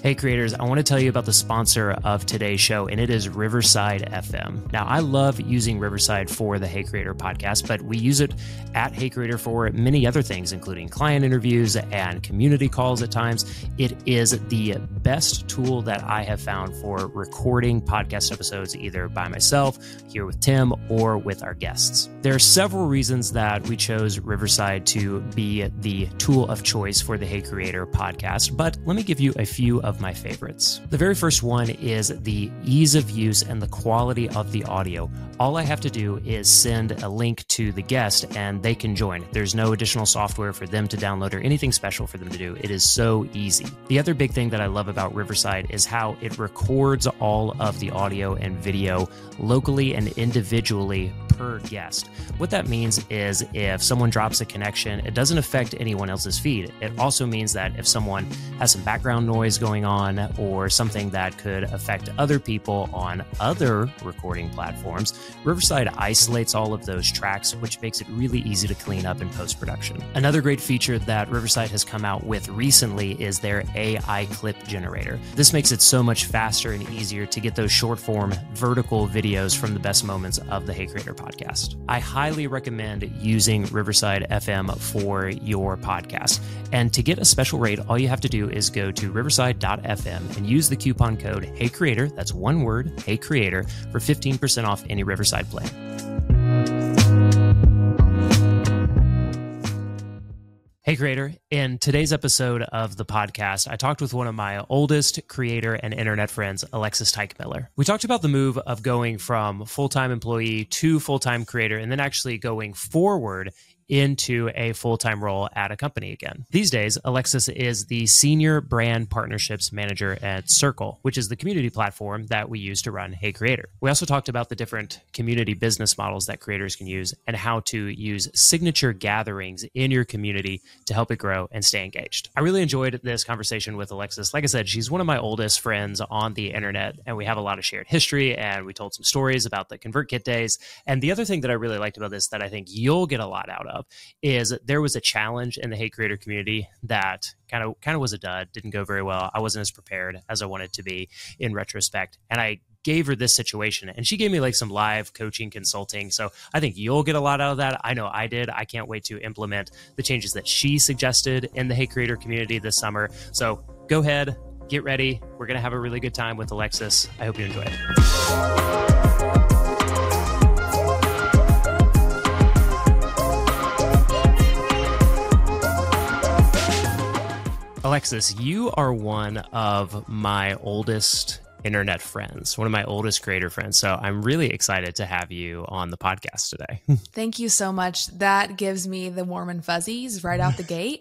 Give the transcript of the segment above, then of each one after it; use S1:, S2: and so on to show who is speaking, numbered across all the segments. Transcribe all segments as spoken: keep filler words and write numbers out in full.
S1: Hey creators, I want to tell you about the sponsor of today's show, and it is Riverside F M. Now, I love using Riverside for the Hey Creator podcast, but we use it at Hey Creator for many other things, including client interviews and community calls at times. It is the best tool that I have found for recording podcast episodes, either by myself, here with Tim, or with our guests. There are several reasons that we chose Riverside to be the tool of choice for the Hey Creator podcast, but let me give you a few of my favorites. The very first one is the ease of use and the quality of the audio. All I have to do is send a link to the guest and they can join. There's no additional software for them to download or anything special for them to do. It is so easy. The other big thing that I love about Riverside is how it records all of the audio and video locally and individually per guest. What that means is if someone drops a connection, it doesn't affect anyone else's feed. It also means that if someone has some background noise going on or something that could affect other people on other recording platforms, Riverside isolates all of those tracks, which makes it really easy to clean up in post-production. Another great feature that Riverside has come out with recently is their A I clip generator. This makes it so much faster and easier to get those short-form vertical videos from the best moments of the Hey Creator podcast. I highly recommend using Riverside F M for your podcast. And to get a special rate, all you have to do is go to riverside dot f m and use the coupon code HeyCreator, that's one word, HeyCreator, for fifteen percent off any Riverside plan. Hey creator, in today's episode of the podcast, I talked with one of my oldest creator and internet friends, Alexis Teichmiller. We talked about the move of going from full-time employee to full-time creator and then actually going forward into a full-time role at a company again. These days, Alexis is the Senior Brand Partnerships Manager at Circle, which is the community platform that we use to run Hey Creator. We also talked about the different community business models that creators can use and how to use signature gatherings in your community to help it grow and stay engaged. I really enjoyed this conversation with Alexis. Like I said, she's one of my oldest friends on the internet, and we have a lot of shared history, and we told some stories about the ConvertKit days. And the other thing that I really liked about this that I think you'll get a lot out of is there was a challenge in the Hey Creator community that kind of kind of was a dud, didn't go very well. I wasn't as prepared as I wanted to be in retrospect. And I gave her this situation and she gave me like some live coaching consulting. So I think you'll get a lot out of that. I know I did. I can't wait to implement the changes that she suggested in the Hey Creator community this summer. So go ahead, get ready. We're going to have a really good time with Alexis. I hope you enjoy it. Alexis, you are one of my oldest internet friends, one of my oldest creator friends. So I'm really excited to have you on the podcast today.
S2: Thank you so much. That gives me the warm and fuzzies right out the gate.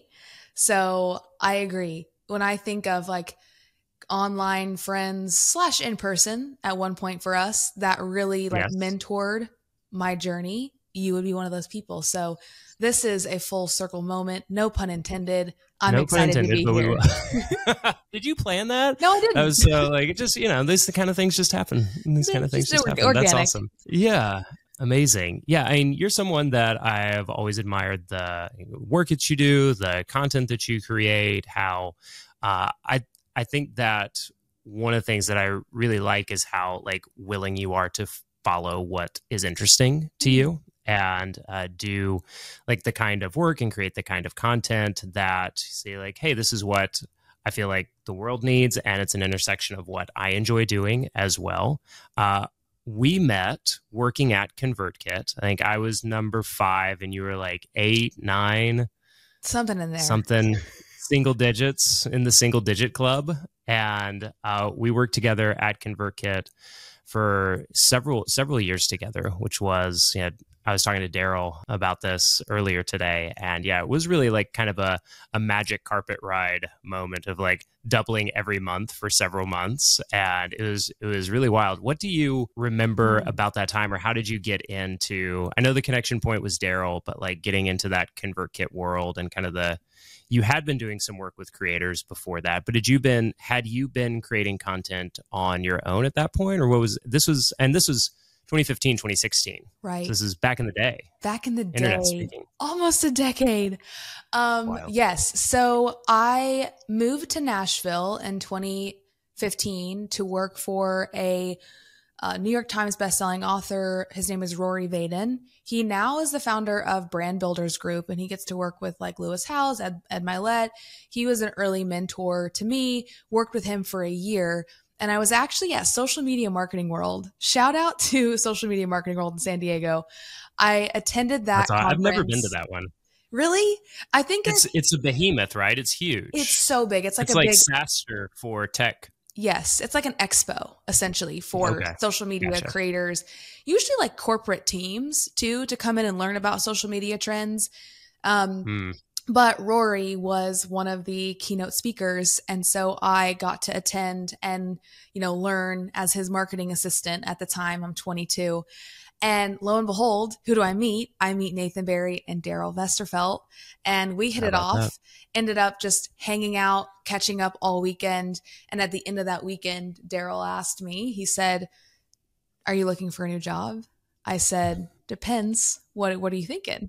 S2: So I agree. When I think of like online friends slash in person at one point for us that really like yes. mentored my journey, you would be one of those people. So this is a full circle moment. No pun intended. I'm
S1: no
S2: excited
S1: intended,
S2: to be here.
S1: We Did you plan that?
S2: No, I didn't.
S1: That was so like, it just, you know, these kind of things just happen. These kind of things just happen.
S2: Organic.
S1: That's awesome. Yeah. Amazing. Yeah. I mean, you're someone that I've always admired the work that you do, the content that you create, how uh, I, I think that one of the things that I really like is how like willing you are to follow what is interesting to you. And uh, do like the kind of work and create the kind of content that say like, hey, this is what I feel like the world needs. And it's an intersection of what I enjoy doing as well. Uh, we met working at ConvertKit. I think I was number five and you were like eight, nine.
S2: Something in there.
S1: Something single digits in the single digit club. And uh, we worked together at ConvertKit for several several years together, which was, you know, I was talking to Daryl about this earlier today. And yeah, it was really like kind of a, a magic carpet ride moment of like doubling every month for several months. And it was, it was really wild. What do you remember about that time, or how did you get into, I know the connection point was Daryl, but like getting into that ConvertKit world and kind of the, you had been doing some work with creators before that, but did you been, had you been creating content on your own at that point, or what was, this was, and this was twenty fifteen, twenty sixteen.
S2: Right.
S1: So this is back in the day.
S2: Back in the day.
S1: Internet speaking.
S2: Almost a decade. Um,
S1: Wild.
S2: yes. So I moved to Nashville in twenty fifteen to work for a uh, New York Times bestselling author. His name is Rory Vaden. He now is the founder of Brand Builders Group, and he gets to work with like Lewis Howes, Ed, Ed Milet. He was an early mentor to me, worked with him for a year. And I was actually at Social Media Marketing World. Shout out to Social Media Marketing World in San Diego. I attended that
S1: That's all,
S2: conference.
S1: I've never been to that one.
S2: Really? I think
S1: it's
S2: it's,
S1: it's a behemoth, right? It's huge.
S2: It's so big. It's like
S1: it's
S2: a
S1: like
S2: big
S1: SaaStr for tech.
S2: Yes, it's like an expo essentially for
S1: Okay.
S2: social media
S1: Gotcha.
S2: creators, usually like corporate teams too, to come in and learn about social media trends. Um,
S1: Hmm.
S2: But Rory was one of the keynote speakers. And so I got to attend and, you know, learn as his marketing assistant at the time. I'm twenty-two. And lo and behold, who do I meet? I meet Nathan Barry and Daryl Westerfelt. And we hit
S1: How
S2: it
S1: about
S2: off,
S1: that?
S2: ended up just hanging out, catching up all weekend. And at the end of that weekend, Daryl asked me, he said, "Are you looking for a new job?" I said, "Depends. What, what are you thinking?"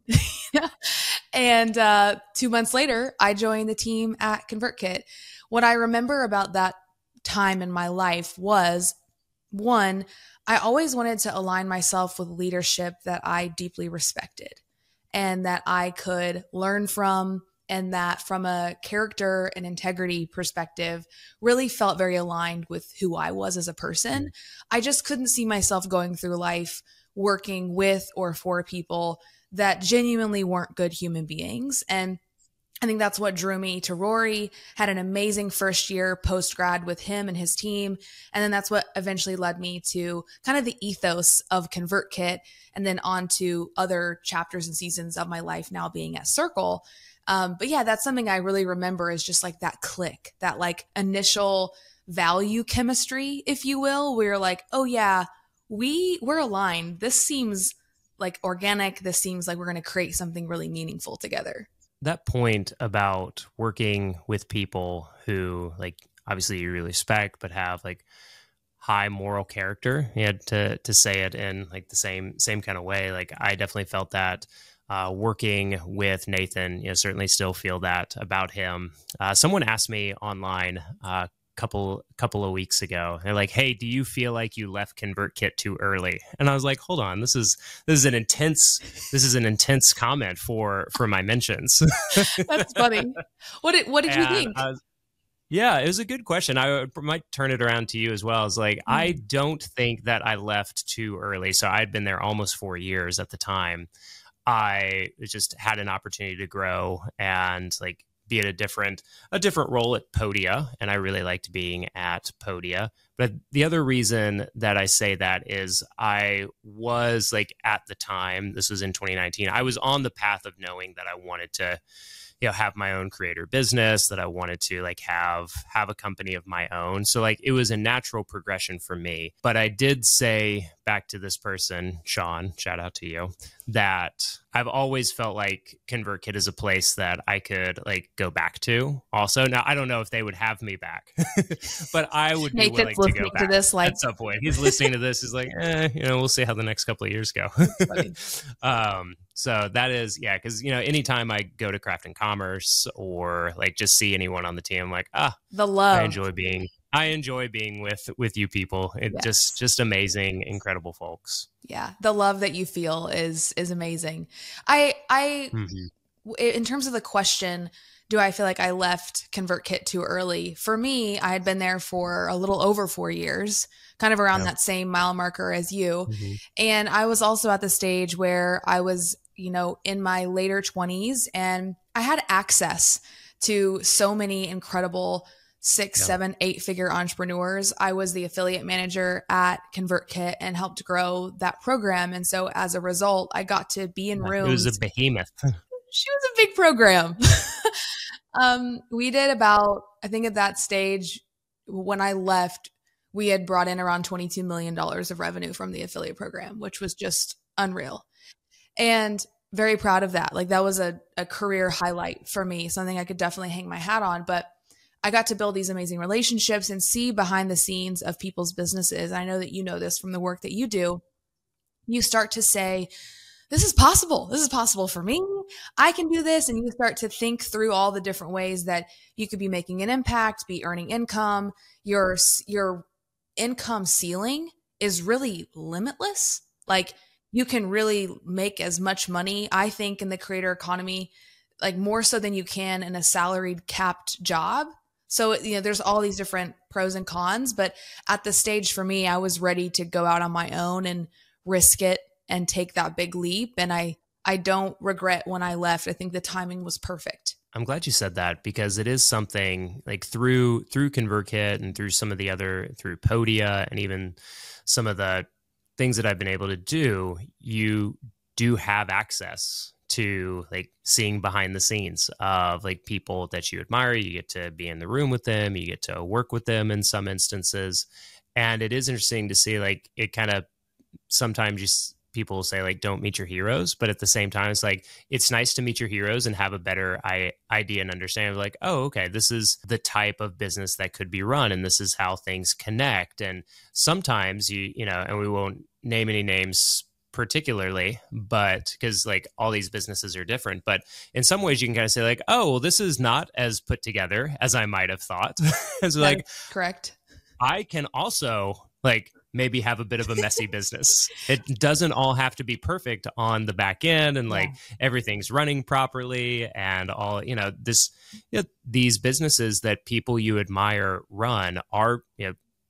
S2: And uh, two months later, I joined the team at ConvertKit. What I remember about that time in my life was, one, I always wanted to align myself with leadership that I deeply respected and that I could learn from, and that from a character and integrity perspective really felt very aligned with who I was as a person. I just couldn't see myself going through life working with or for people that genuinely weren't good human beings. And I think that's what drew me to Rory. Had an amazing first year post-grad with him and his team. And then that's what eventually led me to kind of the ethos of ConvertKit, and then on to other chapters and seasons of my life now being at Circle. Um, but yeah, that's something I really remember is just like that click, that like initial value chemistry, if you will, where you're like, oh yeah, we, we're aligned. This seems like organic. This seems like we're going to create something really meaningful together.
S1: That point about working with people who, like, obviously you really respect, but have like high moral character. You had to to say it in like the same same kind of way. Like I definitely felt that uh, working with Nathan. You know, certainly still feel that about him. Uh, someone asked me online uh, couple couple of weeks ago. They're like, "Hey, do you feel like you left ConvertKit too early?" And I was like, "Hold on, this is this is an intense this is an intense comment for for my mentions."
S2: That's funny. What did what did you
S1: And
S2: think?
S1: I was- yeah, it was a good question. I might turn it around to you as well. It's like, I don't think that I left too early. So I'd been there almost four years at the time. I just had an opportunity to grow and like be at a different a different role at Podia, and I really liked being at Podia. But the other reason that I say that is I was like at the time, this was in twenty nineteen, I was on the path of knowing that I wanted to, you know, have my own creator business, that I wanted to like have have a company of my own. So like it was a natural progression for me. But I did say back to this person, Sean, shout out to you, that I've always felt like ConvertKit is a place that I could like go back to also. Now, I don't know if they would have me back, but I would be
S2: Nathan's
S1: willing to
S2: listening
S1: go
S2: to
S1: back
S2: this, like-
S1: at some point. He's listening to this. He's like, eh, you know, we'll see how the next couple of years go. um, so that is, yeah, because, you know, anytime I go to Craft and Commerce or like just see anyone on the team, I'm like, ah,
S2: The love.
S1: I enjoy being I enjoy being with with you people. It
S2: Yes.
S1: just just amazing, incredible folks.
S2: Yeah, the love that you feel is is amazing. I I
S1: Mm-hmm.
S2: in terms of the question, do I feel like I left ConvertKit too early? For me, I had been there for a little over four years, kind of around
S1: Yeah.
S2: that same mile marker as you.
S1: Mm-hmm.
S2: And I was also at the stage where I was, you know, in my later twenties, and I had access to so many incredible six,
S1: Yeah.
S2: seven, eight figure entrepreneurs. I was the affiliate manager at ConvertKit and helped grow that program. And so as a result, I got to be in
S1: It
S2: rooms.
S1: was a behemoth.
S2: She was a big program. um, we did about, I think at that stage, when I left, we had brought in around twenty-two million dollars of revenue from the affiliate program, which was just unreal. And very proud of that. Like that was a, a career highlight for me, something I could definitely hang my hat on. But I got to build these amazing relationships and see behind the scenes of people's businesses. I know that you know this from the work that you do. you start to say, this is possible. This is possible for me. I can do this. And you start to think through all the different ways that you could be making an impact, be earning income. Your, your income ceiling is really limitless. Like you can really make as much money, I think, in the creator economy, like more so than you can in a salaried capped job. So, you know, there's all these different pros and cons, but at the stage for me, I was ready to go out on my own and risk it and take that big leap. And I, I don't regret when I left. I think the timing was perfect.
S1: I'm glad you said that, because it is something like through, through ConvertKit and through some of the other, through Podia and even some of the things that I've been able to do, you do have access to like seeing behind the scenes of like people that you admire. You get to be in the room with them, you get to work with them in some instances. And it is interesting to see, like, it kind of sometimes just people say like, don't meet your heroes, but at the same time, it's like, it's nice to meet your heroes and have a better I- idea and understanding of like, oh, okay, this is the type of business that could be run, and this is how things connect. And sometimes you, you know, and we won't name any names particularly, but because like all these businesses are different, but in some ways you can kind of say like, oh, well, this is not as put together as I might have thought. It's like,
S2: correct.
S1: I can also like maybe have a bit of a messy business. It doesn't all have to be perfect on the back end and like yeah. everything's running properly and all, you know, this, you know, these businesses that people you admire run are, you know,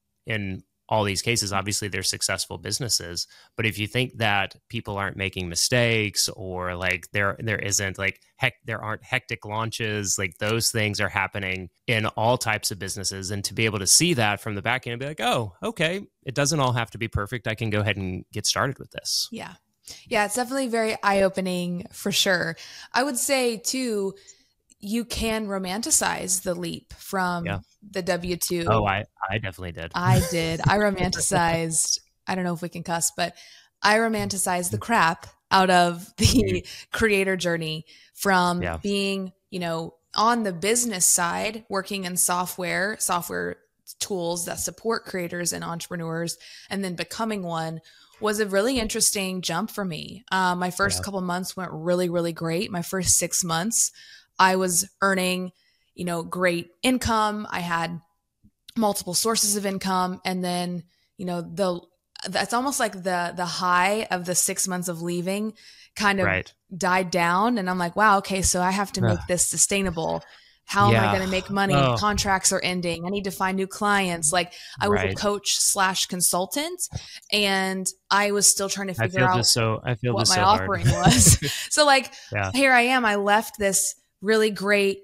S1: in all these cases, obviously they're successful businesses, but if you think that people aren't making mistakes or like there there isn't like heck there aren't hectic launches, like those things are happening in all types of businesses. And to be able to see that from the back end and be like, oh, okay, it doesn't all have to be perfect. I can go ahead and get started with this.
S2: Yeah. Yeah, it's definitely very eye-opening for sure. I would say too, you can romanticize the leap from yeah. the W two.
S1: Oh, I, I definitely did.
S2: I did. I romanticized, I don't know if we can cuss, but I romanticized the crap out of the creator journey from yeah. being, you know, on the business side, working in software, software tools that support creators and entrepreneurs, and then becoming one was a really interesting jump for me. Um, my first yeah. couple months went really, really great. My first six months, I was earning, you know, great income. I had multiple sources of income. And then, you know, the, that's almost like the, the high of the six months of leaving kind of right. died down. And I'm like, wow, okay, so I have to make this sustainable. How yeah. am I going to make money? Oh. Contracts are ending. I need to find new clients. Like I was right. a coach slash consultant, and I was still trying to figure out
S1: so, I feel
S2: what my
S1: so
S2: offering was. So like, yeah. here I am. I left this really great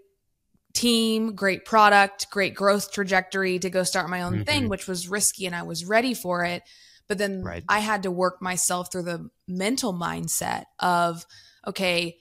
S2: team, great product, great growth trajectory to go start my own mm-hmm. thing, which was risky, and I was ready for it. But then right. I had to work myself through the mental mindset of, okay,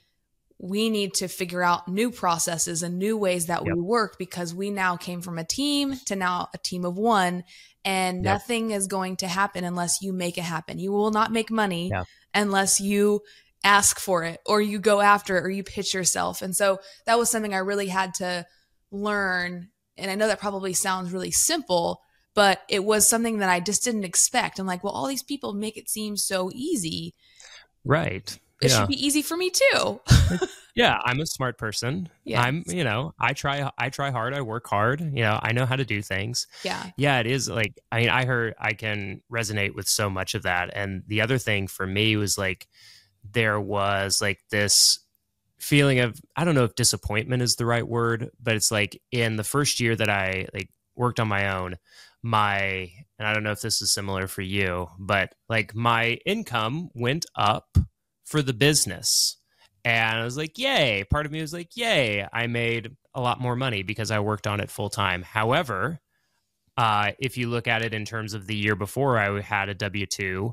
S2: we need to figure out new processes and new ways that yep. we work, because we now came from a team to now a team of one, and yep. nothing is going to happen unless you make it happen. You will not make money yep. unless you ask for it or you go after it or you pitch yourself. And so that was something I really had to learn. And I know that probably sounds really simple, but it was something that I just didn't expect. I'm like, well, all these people make it seem so easy.
S1: Right.
S2: It
S1: yeah.
S2: should be easy for me too.
S1: Yeah, I'm a smart person. Yes. I'm, you know, I try, I try hard. I work hard. You know, I know how to do things.
S2: Yeah.
S1: Yeah, it is like, I mean, I heard, I can resonate with so much of that. And the other thing for me was like, there was like this feeling of, I don't know if disappointment is the right word, but it's like in the first year that I like worked on my own, my, and I don't know if this is similar for you, but like my income went up for the business. And I was like, yay. Part of me was like, yay, I made a lot more money because I worked on it full time. However, uh, if you look at it in terms of the year before, I had a W two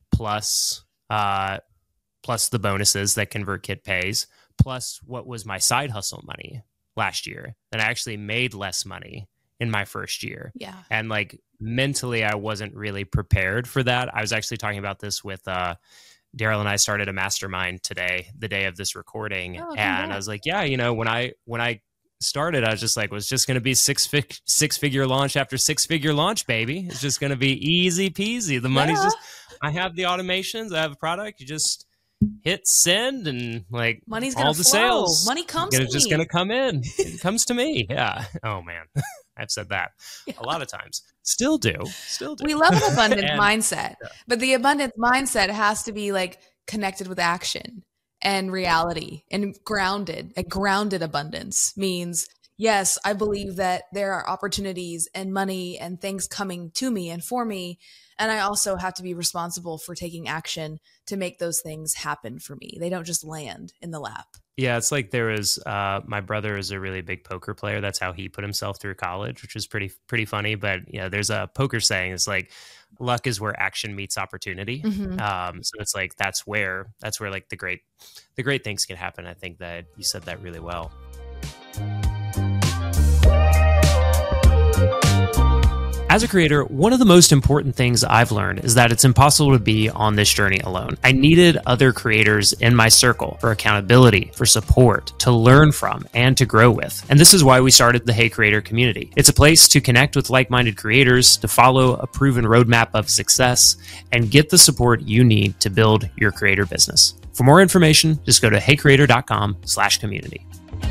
S1: plus, uh, plus the bonuses that ConvertKit pays, plus what was my side hustle money last year. And I actually made less money in my first year.
S2: Yeah.
S1: And like mentally, I wasn't really prepared for that. I was actually talking about this with, uh, Daryl and I started a mastermind today, the day of this recording. Oh, and I was like, yeah, you know, when I, when I started, I was just like, was just going to be six fi- six figure launch after six figure launch, baby. It's just going to be easy peasy. The money's
S2: Yeah.
S1: just, I have the automations, I have a product. You just hit send and like
S2: Money's
S1: all
S2: gonna
S1: the
S2: flow.
S1: sales.
S2: Money comes
S1: It's
S2: to
S1: just
S2: me.
S1: going to come in. It comes to me. Yeah. Oh man. I've said that
S2: Yeah.
S1: a lot of times. Still do. Still do.
S2: We love an abundant
S1: And-
S2: mindset,
S1: yeah.
S2: but the abundance mindset has to be like connected with action and reality and grounded. A grounded abundance means, yes, I believe that there are opportunities and money and things coming to me and for me. And I also have to be responsible for taking action to make those things happen for me. They don't just land in the lap.
S1: Yeah, it's like there was uh, my brother is a really big poker player. That's how he put himself through college, which is pretty pretty funny. But yeah, there's a poker saying, it's like luck is where action meets opportunity.
S2: Mhm.
S1: Um, so it's like that's where that's where like the great the great things can happen. I think that you said that really well. As a creator, one of the most important things I've learned is that it's impossible to be on this journey alone. I needed other creators in my circle for accountability, for support, to learn from, and to grow with. And this is why we started the Hey Creator community. It's a place to connect with like-minded creators, to follow a proven roadmap of success, and get the support you need to build your creator business. For more information, just go to heycreator.com slash community.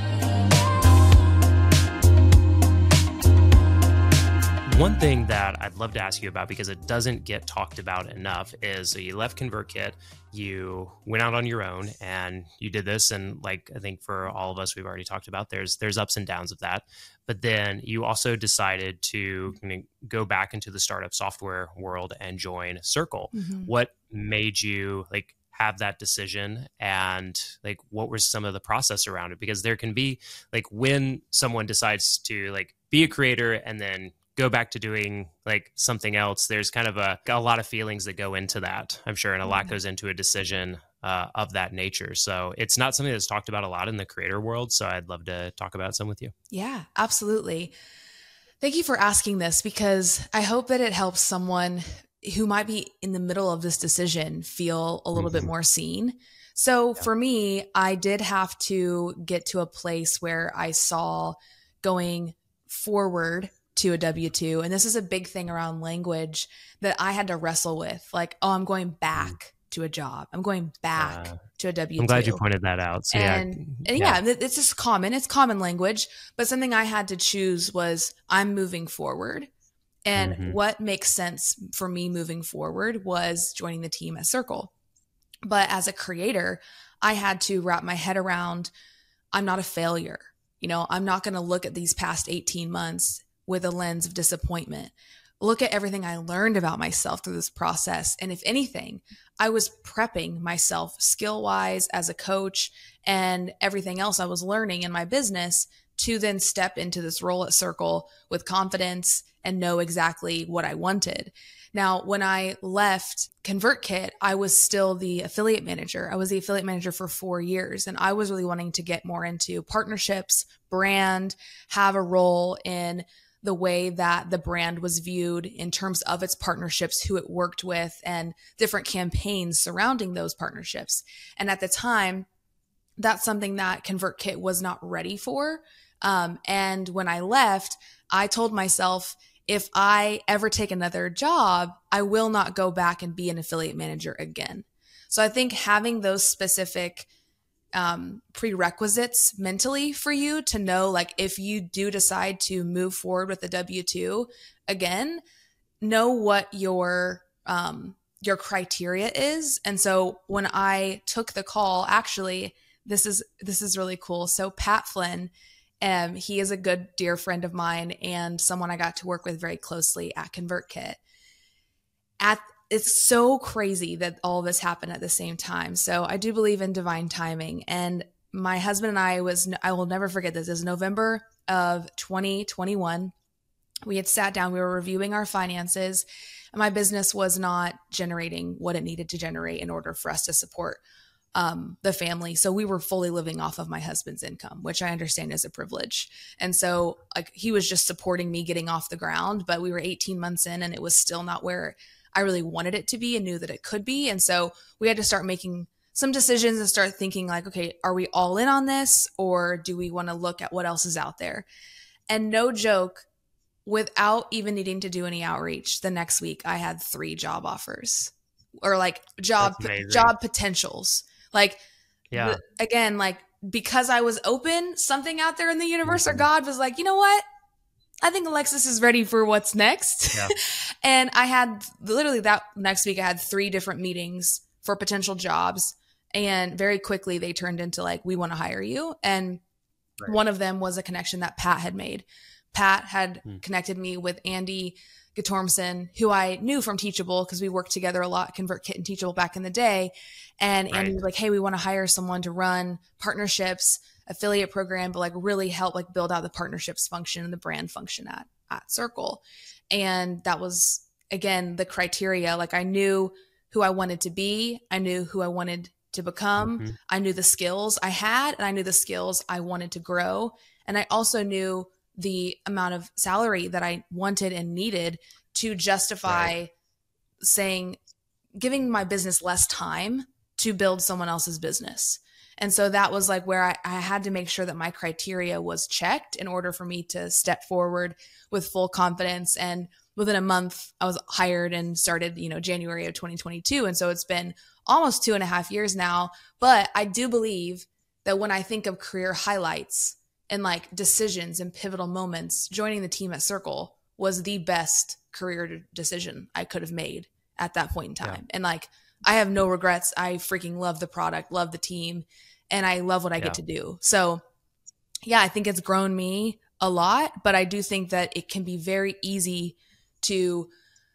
S1: One thing that I'd love to ask you about, because it doesn't get talked about enough, is so you left ConvertKit, you went out on your own and you did this. And like, I think for all of us, we've already talked about, there's, there's ups and downs of that. But then you also decided to you know, go back into the startup software world and join Circle.
S2: Mm-hmm.
S1: What made you like have that decision, and like, what was some of the process around it? Because there can be like, when someone decides to like be a creator and then go back to doing like something else, there's kind of a, a lot of feelings that go into that, I'm sure. And a lot goes into a decision uh, of that nature. So it's not something that's talked about a lot in the creator world. So I'd love to talk about some with you.
S2: Yeah, absolutely. Thank you for asking this, because I hope that it helps someone who might be in the middle of this decision feel a little
S1: Mm-hmm.
S2: bit more seen. So
S1: Yeah.
S2: for me, I did have to get to a place where I saw going forward to a W two. And this is a big thing around language that I had to wrestle with. Like, oh, I'm going back to a job. I'm going back
S1: Uh,
S2: to a W two.
S1: I'm glad you pointed that out. So
S2: And,
S1: yeah,
S2: and yeah, th- it's just common. It's common language. But something I had to choose was I'm moving forward. And
S1: Mhm.
S2: what makes sense for me moving forward was joining the team at Circle. But as a creator, I had to wrap my head around, I'm not a failure. You know, I'm not going to look at these past eighteen months with a lens of disappointment. Look at everything I learned about myself through this process. And if anything, I was prepping myself skill-wise as a coach and everything else I was learning in my business to then step into this role at Circle with confidence and know exactly what I wanted. Now, when I left ConvertKit, I was still the affiliate manager. I was the affiliate manager for four years, and I was really wanting to get more into partnerships, brand, have a role in the way that the brand was viewed in terms of its partnerships, who it worked with, and different campaigns surrounding those partnerships. And at the time, that's something that ConvertKit was not ready for. Um, and when I left, I told myself, if I ever take another job, I will not go back and be an affiliate manager again. So I think having those specific um, prerequisites mentally for you to know, like, if you do decide to move forward with the W two again, know what your, um, your criteria is. And so when I took the call, actually, this is, this is really cool. So Pat Flynn, um, he is a good dear friend of mine and someone I got to work with very closely at ConvertKit. At It's so crazy that all this happened at the same time. So I do believe in divine timing. And my husband and I was, I will never forget this, is November of twenty twenty-one. We had sat down, we were reviewing our finances, and my business was not generating what it needed to generate in order for us to support um, the family. So we were fully living off of my husband's income, which I understand is a privilege. And so like he was just supporting me getting off the ground, but we were eighteen months in and it was still not where I really wanted it to be and knew that it could be. And so we had to start making some decisions and start thinking like, okay, are we all in on this, or do we want to look at what else is out there? And no joke, without even needing to do any outreach, the next week I had three job offers, or like job job potentials. Like,
S1: yeah,
S2: the, again, like because I was open, something out there in the universe mm-hmm. or God was like, you know what? I think Alexis is ready for what's next. Yeah. And I had literally that next week, I had three different meetings for potential jobs. And very quickly they turned into like, we want to hire you. And right. one of them was a connection that Pat had made. Pat had hmm. connected me with Andy Gatormson, who I knew from Teachable because we worked together a lot, ConvertKit and Teachable back in the day. And right. Andy was like, hey, we want to hire someone to run partnerships, affiliate program, but like really help like build out the partnerships function and the brand function at, at Circle. And that was, again, the criteria. Like I knew who I wanted to be. I knew who I wanted to become. Mm-hmm. I knew the skills I had, and I knew the skills I wanted to grow. And I also knew the amount of salary that I wanted and needed to justify right. saying, giving my business less time to build someone else's business. And so that was like where I, I had to make sure that my criteria was checked in order for me to step forward with full confidence. And within a month I was hired and started, you know, January of twenty twenty-two. And so it's been almost two and a half years now. But I do believe that when I think of career highlights and like decisions and pivotal moments, joining the team at Circle was the best career decision I could have made at that point in time. Yeah. And like, I have no regrets. I freaking love the product, love the team, and I love what I yeah. get to do. So yeah, I think it's grown me a lot, but I do think that it can be very easy to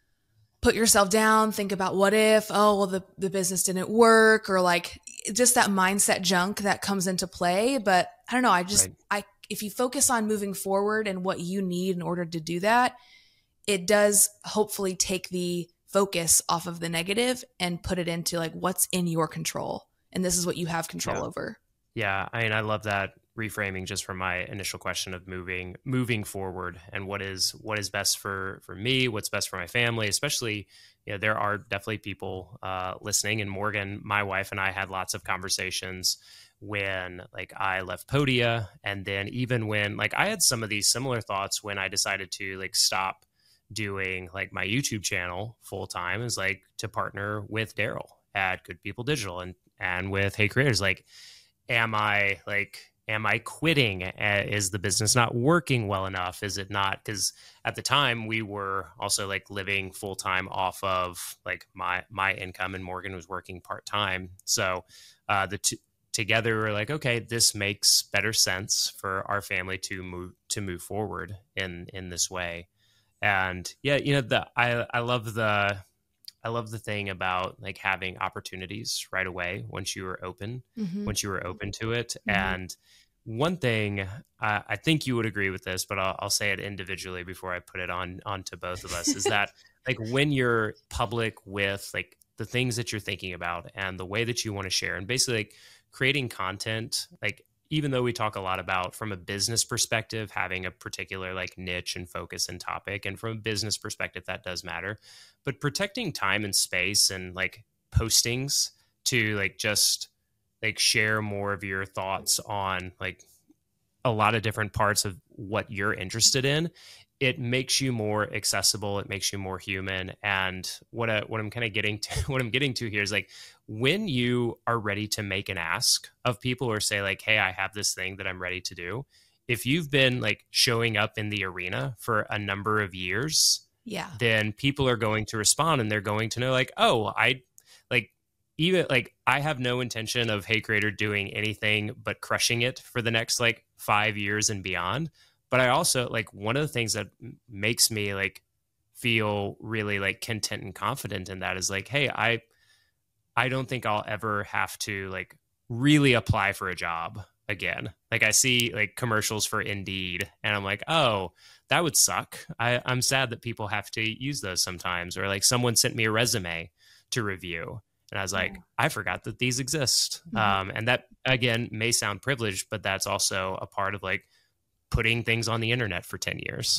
S2: put yourself down, think about what if, oh, well, the, the business didn't work, or like just that mindset junk that comes into play. But I don't know. I just, right. I, if you focus on moving forward and what you need in order to do that, it does hopefully take the focus off of the negative and put it into like what's in your control. And this is what you have control
S1: yeah.
S2: over.
S1: Yeah. I mean, I love that reframing just from my initial question of moving, moving forward and what is, what is best for, for me, what's best for my family, especially, you know, there are definitely people uh, listening, and Morgan, my wife, and I had lots of conversations when like I left Podia. And then even when like I had some of these similar thoughts when I decided to like stop doing like my YouTube channel full time, is like to partner with Daryl at Good People Digital and, and with Hey Creators. Like, am I like, am I quitting? Uh, is the business not working well enough? Is it not? Because at the time we were also like living full time off of like my, my income, and Morgan was working part time. So uh, the two together we're like, okay, this makes better sense for our family to move, to move forward in, in this way. And yeah, you know, the, I, I love the, I love the thing about like having opportunities right away once you were open, mm-hmm. once you were open to it. Mm-hmm. And one thing, uh, I think you would agree with this, but I'll, I'll say it individually before I put it on, onto both of us, is that like when you're public with like the things that you're thinking about and the way that you want to share, and basically like creating content, like even though we talk a lot about from a business perspective, having a particular like niche and focus and topic, and from a business perspective, that does matter, but protecting time and space and like postings to like just like share more of your thoughts on like a lot of different parts of what you're interested in, it makes you more accessible. It makes you more human. And what I, what I'm kind of getting to, what I'm getting to here is like, when you are ready to make an ask of people or say like, hey, I have this thing that I'm ready to do. If you've been like showing up in the arena for a number of years,
S2: yeah,
S1: then people are going to respond, and they're going to know like, oh, I like, even like I have no intention of Hey Creator doing anything but crushing it for the next like five years and beyond. But I also like, one of the things that makes me like feel really like content and confident in that is like, hey, I, I don't think I'll ever have to like really apply for a job again. Like I see like commercials for Indeed and I'm like, oh, that would suck. I, I'm sad that people have to use those sometimes. Or like someone sent me a resume to review. And I was like, yeah. I forgot that these exist. Mm-hmm. Um, and that, again, may sound privileged, but that's also a part of like putting things on the internet for ten years.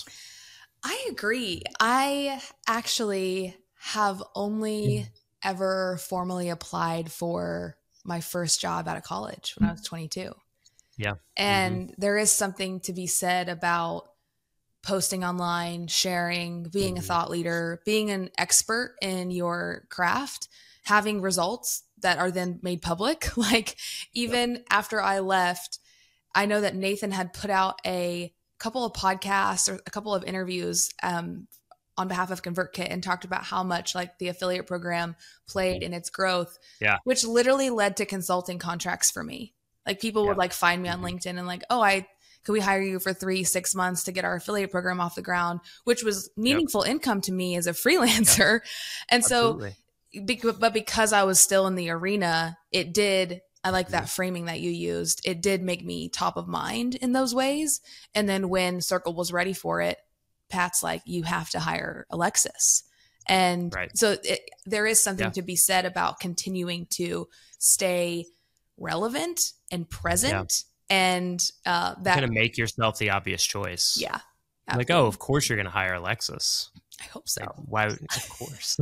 S2: I agree. I actually have only ever formally applied for my first job out of college when I was twenty-two.
S1: Yeah.
S2: And
S1: mm-hmm.
S2: there is something to be said about posting online, sharing, being mm-hmm. a thought leader, being an expert in your craft, having results that are then made public. Like even yep. after I left, I know that Nathan had put out a couple of podcasts or a couple of interviews um, on behalf of ConvertKit and talked about how much like the affiliate program played in its growth,
S1: yeah.
S2: which literally led to consulting contracts for me. Like people yeah. would like find me on mm-hmm. LinkedIn and like, oh, I, could we hire you for three, six months to get our affiliate program off the ground, which was meaningful yep. income to me as a freelancer. Yep. And
S1: Absolutely.
S2: so, be- but because I was still in the arena, it did, I like that framing that you used. It did make me top of mind in those ways. And then when Circle was ready for it, Pat's like, you have to hire Alexis. And
S1: right.
S2: so it, there is something
S1: yeah.
S2: to be said about continuing to stay relevant and present. Yeah. And uh, that
S1: going to make yourself the obvious choice.
S2: Yeah.
S1: Absolutely. Like, oh, of course you're going to hire Alexis.
S2: I hope so.
S1: Like, why? Of course.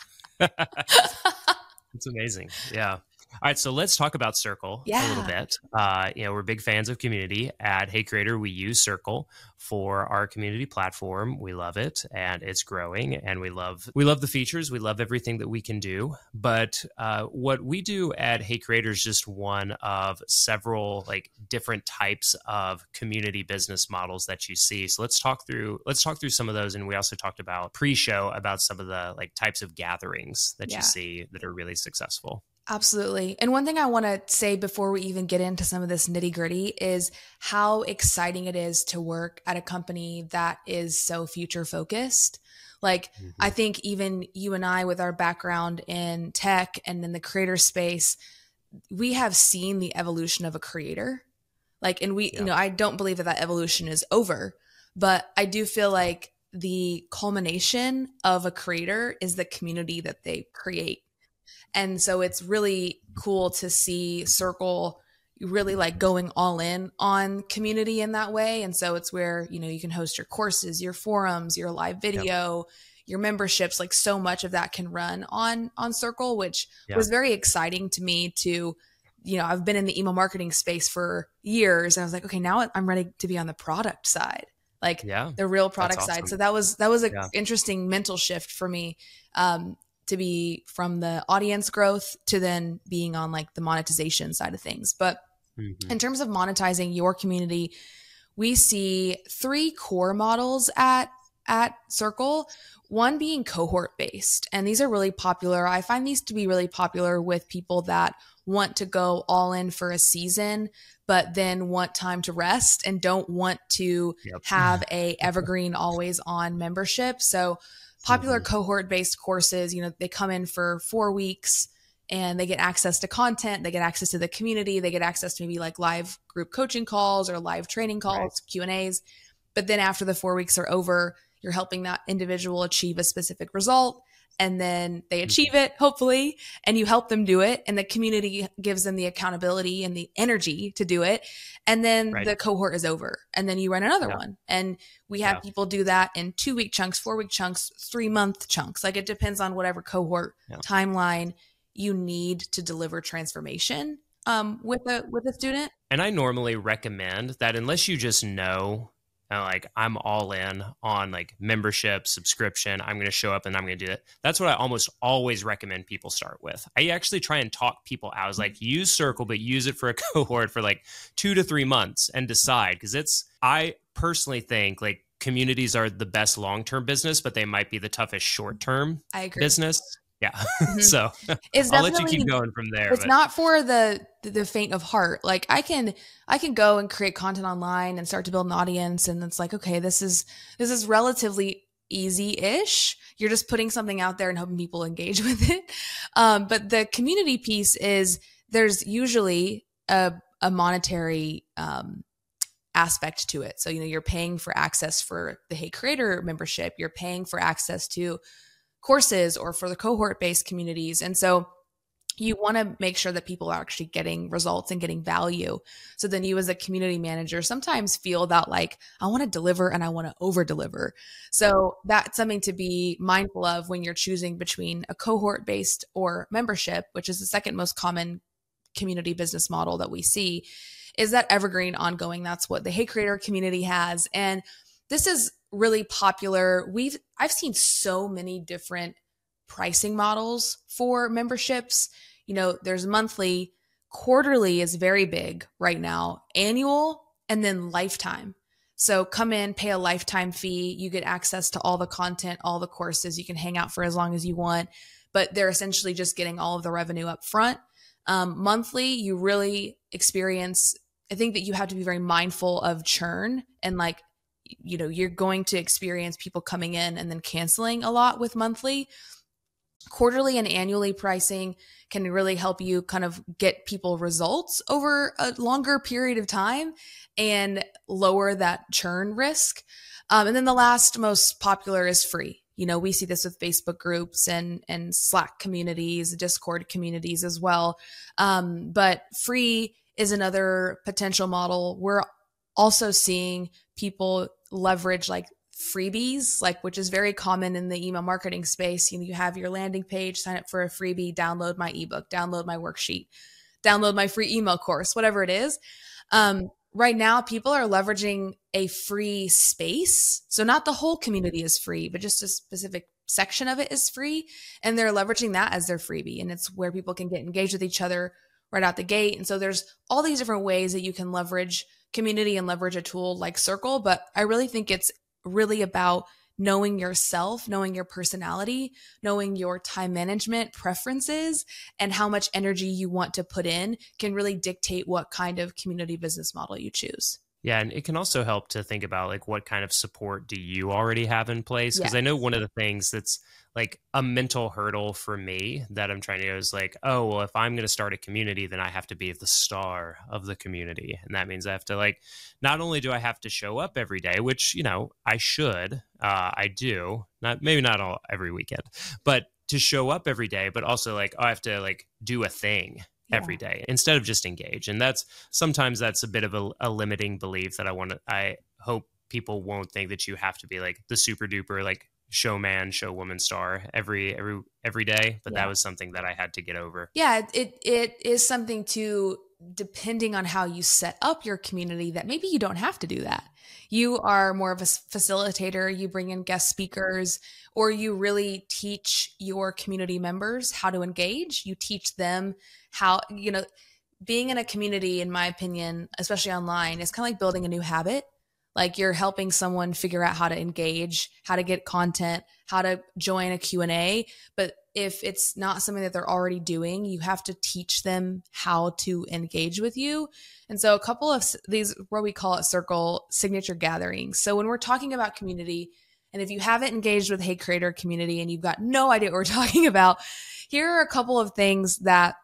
S1: It's amazing. Yeah. All right, so let's talk about Circle
S2: yeah.
S1: a little bit. Uh, you know, we're big fans of community. At Hey Creator, we use Circle for our community platform. We love it, and it's growing, and we love we love the features. We love everything that we can do. But uh, what we do at Hey Creator is just one of several like different types of community business models that you see. So let's talk through let's talk through some of those, and we also talked about pre-show about some of the like types of gatherings that
S2: yeah.
S1: you see that are really successful.
S2: Absolutely. And one thing I want to say before we even get into some of this nitty gritty is how exciting it is to work at a company that is so future focused. Like, mm-hmm. I think even you and I, with our background in tech and in the creator space, we have seen the evolution of a creator. Like, and we, yeah. you know, I don't believe that that evolution is over, but I do feel like the culmination of a creator is the community that they create. And so it's really cool to see Circle really like going all in on community in that way. And so it's where, you know, you can host your courses, your forums, your live video, yep. your memberships, like so much of that can run on, on Circle, which yeah. was very exciting to me to, you know, I've been in the email marketing space for years and I was like, okay, now I'm ready to be on the product side, like
S1: yeah,
S2: the real product
S1: awesome.
S2: side. So that was, that was an
S1: yeah.
S2: interesting mental shift for me. Um, to be from the audience growth to then being on like the monetization side of things. But mm-hmm. in terms of monetizing your community, we see three core models at, at Circle, one being cohort based. And these are really popular. I find these to be really popular with people that want to go all in for a season, but then want time to rest and don't want to yep. have a evergreen always on membership. So popular mm-hmm. cohort-based courses, you know, they come in for four weeks and they get access to content, they get access to the community, they get access to maybe like live group coaching calls or live training calls, right. Q and A's. But then after the four weeks are over, you're helping that individual achieve a specific result. And then they achieve it, hopefully, and you help them do it. And the community gives them the accountability and the energy to do it. And then right. the cohort is over. And then you run another yeah. one. And we have yeah. people do that in two week chunks, four week chunks, three month chunks. Like it depends on whatever cohort yeah. timeline you need to deliver transformation um, with a with a student.
S1: And I normally recommend that unless you just know, Uh, like I'm all in on like membership, subscription, I'm going to show up and I'm going to do it. That's what I almost always recommend people start with. I actually try and talk people out. I was like, use Circle, but use it for a cohort for like two to three months and decide. Cause it's, I personally think like communities are the best long-term business, but they might be the toughest short-term
S2: I agree.
S1: business. Yeah.
S2: Mm-hmm.
S1: So
S2: it's
S1: I'll let you keep going from there.
S2: It's
S1: but.
S2: not for the, the faint of heart. Like I can, I can go and create content online and start to build an audience. And it's like, okay, this is, this is relatively easy-ish. You're just putting something out there and hoping people engage with it. Um, but the community piece is there's usually a, a monetary, um, aspect to it. So, you know, you're paying for access for the Hey Creator membership. You're paying for access to courses or for the cohort-based communities. And so you want to make sure that people are actually getting results and getting value. So then you as a community manager sometimes feel that like, I want to deliver and I want to over deliver. So that's something to be mindful of when you're choosing between a cohort-based or membership, which is the second most common community business model that we see is that evergreen ongoing. That's what the Hey Creator community has. And this is really popular. We've, I've seen so many different pricing models for memberships. You know, there's monthly, quarterly is very big right now, annual, and then lifetime. So come in, pay a lifetime fee. You get access to all the content, all the courses. You can hang out for as long as you want, but they're essentially just getting all of the revenue up front. Um, monthly, you really experience, I think that you have to be very mindful of churn and like, you know, you're going to experience people coming in and then canceling a lot with monthly. Quarterly and annually pricing can really help you kind of get people results over a longer period of time and lower that churn risk. Um, and then the last most popular is free. You know, we see this with Facebook groups and, and Slack communities, Discord communities as well. Um, but free is another potential model. We're also seeing people leverage like freebies, like which is very common in the email marketing space. You know, you have your landing page, sign up for a freebie, download my ebook, download my worksheet, download my free email course, whatever it is. Um, right now, people are leveraging a free space. So not the whole community is free, but just a specific section of it is free. And they're leveraging that as their freebie. And it's where people can get engaged with each other right out the gate. And so there's all these different ways that you can leverage community and leverage a tool like Circle. But I really think it's really about knowing yourself, knowing your personality, knowing your time management preferences, and how much energy you want to put in can really dictate what kind of community business model you choose.
S1: Yeah, and it can also help to think about like what kind of support do you already have in place? Because
S2: Yeah.
S1: I know one of the things that's like a mental hurdle for me that I'm trying to go is like, oh, well, if I'm going to start a community, then I have to be the star of the community. And that means I have to like, not only do I have to show up every day, which, you know, I should, uh, I do, not maybe not all every weekend, but to show up every day, but also like, oh, I have to like do a thing every day instead of just engage. And that's sometimes that's a bit of a, a limiting belief that I want to, I hope people won't think that you have to be like the super duper, like showman, showwoman star every, every, every day. But
S2: Yeah.
S1: that was something that I had to get over.
S2: Yeah, it it is something to, depending on how you set up your community, that maybe you don't have to do that. You are more of a facilitator, you bring in guest speakers, or you really teach your community members how to engage. You teach them how, you know, being in a community, in my opinion, especially online, is kind of like building a new habit. Like you're helping someone figure out how to engage, how to get content, how to join a Q and A. But if it's not something that they're already doing, you have to teach them how to engage with you. And so a couple of these, what we call it Circle signature gatherings. So when we're talking about community, and if you haven't engaged with Hey Creator community and you've got no idea what we're talking about, here are a couple of things that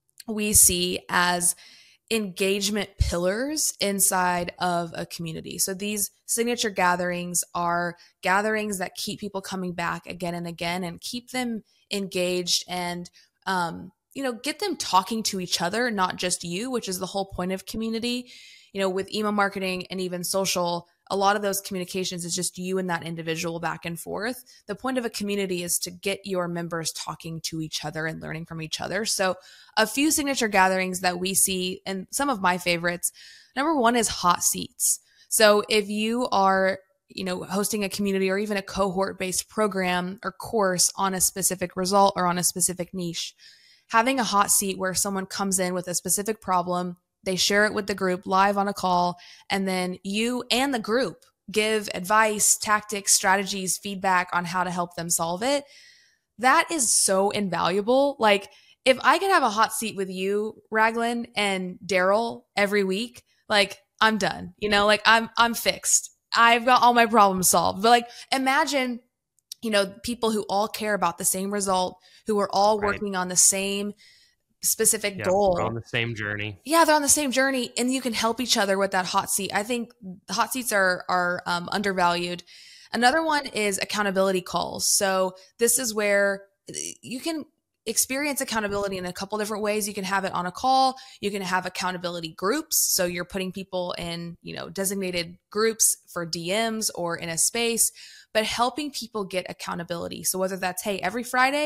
S2: we see as engagement pillars inside of a community. So these signature gatherings are gatherings that keep people coming back again and again and keep them engaged and, um, you know, get them talking to each other, not just you, which is the whole point of community. You know, with email marketing and even social, a lot of those communications is just you and that individual back and forth. The point of a community is to get your members talking to each other and learning from each other. So a few signature gatherings that we see, and some of my favorites, number one is hot seats. So if you are, you know, hosting a community or even a cohort-based program or course on a specific result or on a specific niche, having a hot seat where someone comes in with a specific problem, they share it with the group live on a call, and then you and the group give advice, tactics, strategies, feedback on how to help them solve it. That is so invaluable. Like if I could have a hot seat with you, Raglan, and Daryl every week, like I'm done, you know, like I'm, I'm fixed. I've got all my problems solved. But like, imagine, you know, people who all care about the same result, who are all
S1: Right.
S2: working on the same specific
S1: Yeah,
S2: goal.
S1: we're on the same journey.
S2: Yeah, they're on the same journey, and you can help each other with that hot seat. I think hot seats are are um, undervalued. Another one is accountability calls. So this is where you can experience accountability in a couple different ways. You can have it on a call. You can have accountability groups. So you're putting people in, you know, designated groups for D Ms or in a space, but helping people get accountability. So whether that's, hey, every Friday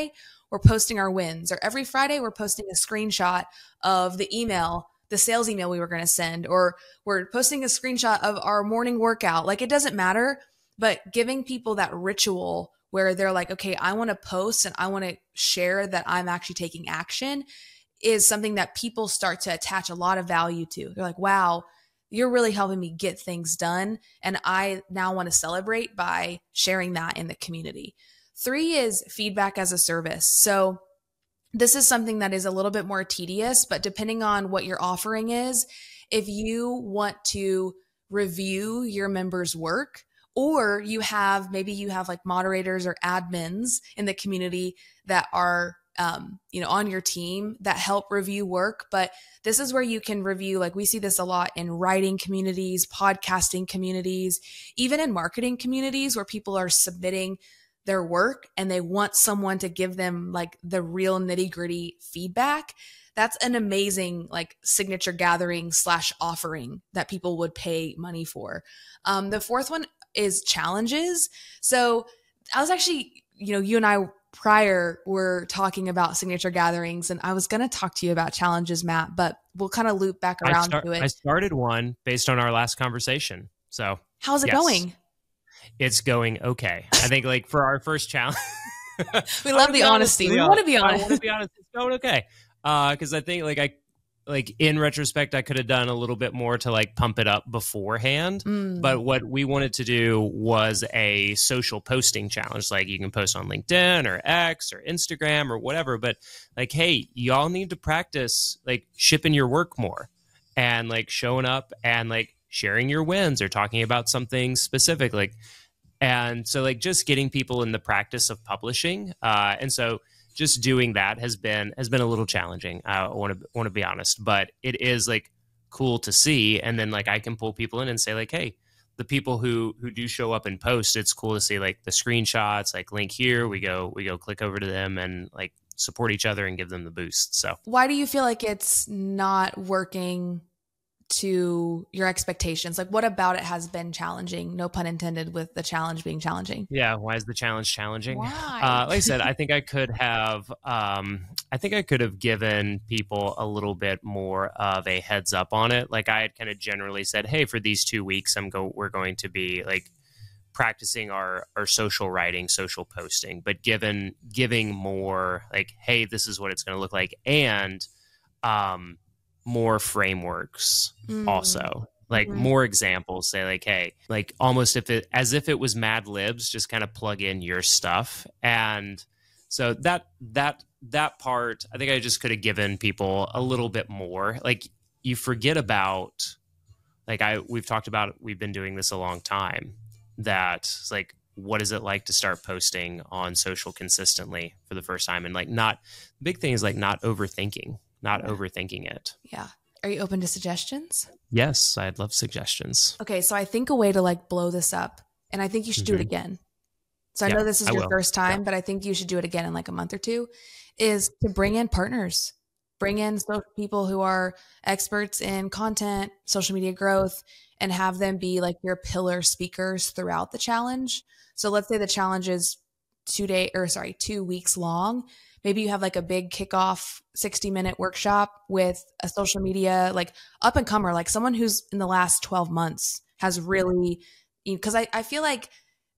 S2: we're posting our wins, or every Friday we're posting a screenshot of the email, the sales email we were going to send, or we're posting a screenshot of our morning workout. Like, it doesn't matter, but giving people that ritual where they're like, okay, I want to post and I want to share that I'm actually taking action is something that people start to attach a lot of value to. They're like, wow, you're really helping me get things done. And I now want to celebrate by sharing that in the community. Three is feedback as a service. So this is something that is a little bit more tedious, but depending on what your offering is, if you want to review your members' work, or you have, maybe you have like moderators or admins in the community that are, um, you know, on your team that help review work. But this is where you can review, like we see this a lot in writing communities, podcasting communities, even in marketing communities where people are submitting their work and they want someone to give them like the real nitty gritty feedback. That's an amazing like signature gathering slash offering that people would pay money for. Um, the fourth one is challenges. So I was actually, you know, you and I prior were talking about signature gatherings, and I was going to talk to you about challenges, Matt, but we'll kind of loop back around
S1: start,
S2: to it.
S1: I started one based on our last conversation. So
S2: how's it
S1: yes,
S2: going?
S1: It's going okay. I think like for our first challenge,
S2: we love the honesty. We want to be honest.
S1: I want to be honest. It's going okay. Uh, cause I think like I, like in retrospect, I could have done a little bit more to like pump it up beforehand. Mm. But what we wanted to do was a social posting challenge. Like you can post on LinkedIn or X or Instagram or whatever, but like, hey, y'all need to practice like shipping your work more and like showing up and like sharing your wins or talking about something specific. Like, and so like just getting people in the practice of publishing. Uh, and so just doing that has been has been a little challenging. I want to want to be honest, but it is like cool to see. And then like I can pull people in and say like, hey, the people who who do show up and post, it's cool to see like the screenshots, like link here, we go we go click over to them and like support each other and give them the boost. So
S2: why do you feel like it's not working to your expectations? Like what about it has been challenging? No pun intended with the challenge being challenging.
S1: Yeah. Why is the challenge challenging?
S2: Why?
S1: Uh, like I said, I think I could have, um, I think I could have given people a little bit more of a heads up on it. Like I had kind of generally said, hey, for these two weeks, I'm go, we're going to be like practicing our, our social writing, social posting, but given, giving more like, hey, this is what it's going to look like. And, um, more frameworks mm. also like mm-hmm. more examples, say like, hey, like almost if it as if it was Mad Libs, just kind of plug in your stuff. And so that that that part, I think I just could have given people a little bit more. Like you forget about like I we've talked about we've been doing this a long time, that it's like what is it like to start posting on social consistently for the first time? And like not the big thing is like not overthinking. Not yeah. overthinking it.
S2: Yeah. Are you open to suggestions?
S1: Yes, I'd love suggestions.
S2: Okay, so I think a way to like blow this up, and I think you should mm-hmm. do it again. So I yeah, know this is I your will. first time, yeah. but I think you should do it again in like a month or two, is to bring in partners. Bring in so people who are experts in content, social media growth, and have them be like your pillar speakers throughout the challenge. So let's say the challenge is two day or sorry, two weeks long. Maybe you have like a big kickoff sixty minute workshop with a social media, like up and comer, like someone who's in the last twelve months has really, because I, I feel like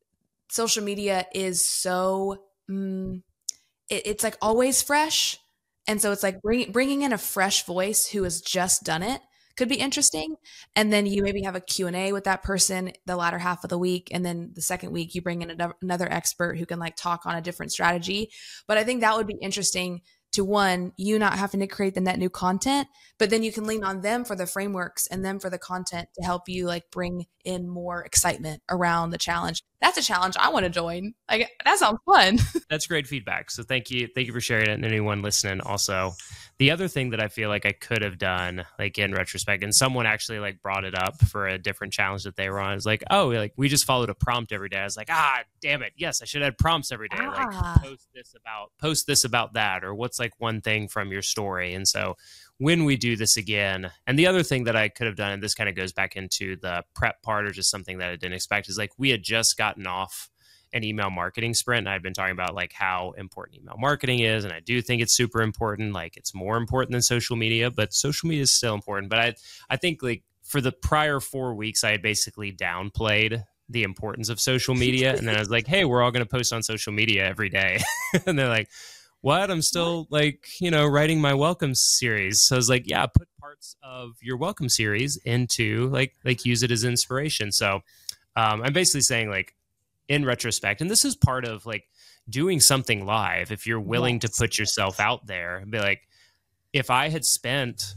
S2: social media is so, mm, it, it's like always fresh. And so it's like bring, bringing in a fresh voice who has just done it could be interesting. And then you maybe have a Q and A with that person the latter half of the week. And then the second week you bring in another expert who can like talk on a different strategy. But I think that would be interesting to, one, you not having to create the net new content, but then you can lean on them for the frameworks and them for the content to help you like bring in more excitement around the challenge. That's a challenge I want to join. Like that sounds fun.
S1: That's great feedback. So thank you. Thank you for sharing it. And anyone listening also. The other thing that I feel like I could have done, like in retrospect, and someone actually like brought it up for a different challenge that they were on, is like, oh, like we just followed a prompt every day. I was like, ah, damn it. Yes, I should have prompts every day.
S2: Ah.
S1: Like post this about, post this about that, or what's like one thing from your story. And so when we do this again, and the other thing that I could have done, and this kind of goes back into the prep part or just something that I didn't expect, is like we had just gotten off an email marketing sprint. And I've been talking about like how important email marketing is. And I do think it's super important. Like it's more important than social media, but social media is still important. But I, I think like for the prior four weeks, I had basically downplayed the importance of social media. And then I was like, hey, we're all going to post on social media every day. And they're like, what? I'm still like, you know, writing my welcome series. So I was like, yeah, put parts of your welcome series into like, like use it as inspiration. So um, I'm basically saying like in retrospect, and this is part of like doing something live. If you're willing yes. to put yourself out there and be like, if I had spent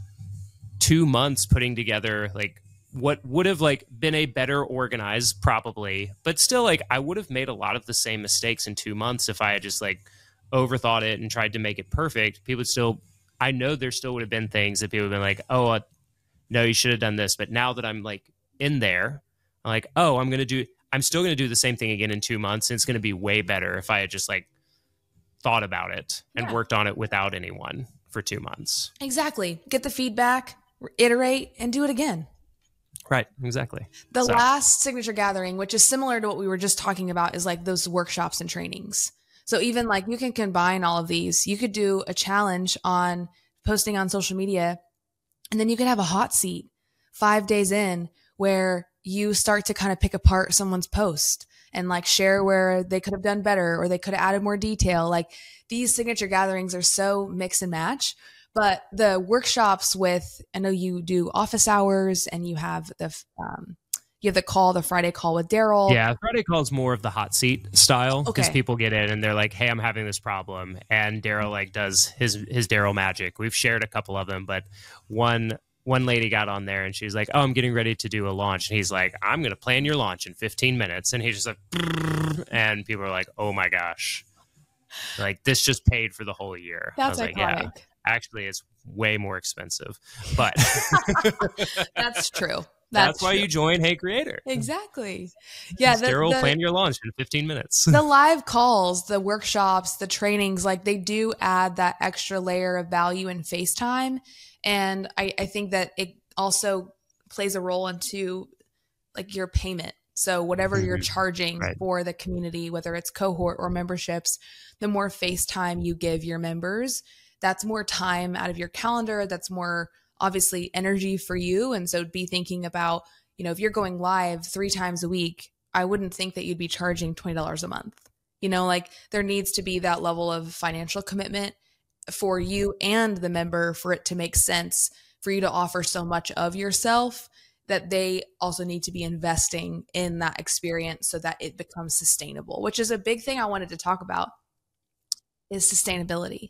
S1: two months putting together like what would have like been a better organized probably, but still like I would have made a lot of the same mistakes in two months if I had just like overthought it and tried to make it perfect. People would still, I know there still would have been things that people would have been like, oh, uh, no, you should have done this. But now that I'm like in there, I'm like, oh, I'm going to do, I'm still going to do the same thing again in two months. And it's going to be way better if I had just like thought about it and yeah. worked on it without anyone for two months.
S2: Exactly. Get the feedback, iterate, and do it again.
S1: Right. Exactly.
S2: The
S1: so.
S2: last signature gathering, which is similar to what we were just talking about, is like those workshops and trainings. So even like you can combine all of these. You could do a challenge on posting on social media, and then you could have a hot seat five days in where you start to kind of pick apart someone's post and like share where they could have done better or they could have added more detail. Like these signature gatherings are so mix and match. But the workshops with, I know you do office hours and you have the um, you have the call, the Friday call with Daryl.
S1: Yeah, Friday call is more of the hot seat style because
S2: okay.
S1: people get in and they're like, hey, I'm having this problem. And Daryl like does his his Daryl magic. We've shared a couple of them, but one one lady got on there and she's like, oh, I'm getting ready to do a launch. And he's like, I'm going to plan your launch in fifteen minutes. And he's just like, brrr, and people are like, oh my gosh. Like this just paid for the whole year.
S2: That's
S1: I was
S2: iconic.
S1: like, yeah. Actually, it's way more expensive, but
S2: that's true.
S1: That's,
S2: That's
S1: why
S2: true.
S1: you join Hey Creator.
S2: Exactly. Yeah. The,
S1: Daryl
S2: the,
S1: plan your launch in fifteen minutes.
S2: The live calls, the workshops, the trainings, like they do add that extra layer of value in FaceTime. And I, I think that it also plays a role into like your payment. So whatever you're charging
S1: right.
S2: for the community, whether it's cohort or memberships, the more FaceTime you give your members, that's more time out of your calendar. That's more obviously energy for you. And so be thinking about, you know, if you're going live three times a week, I wouldn't think that you'd be charging twenty dollars a month. You know, like there needs to be that level of financial commitment for you and the member for it to make sense for you to offer so much of yourself that they also need to be investing in that experience so that it becomes sustainable, which is a big thing I wanted to talk about is sustainability.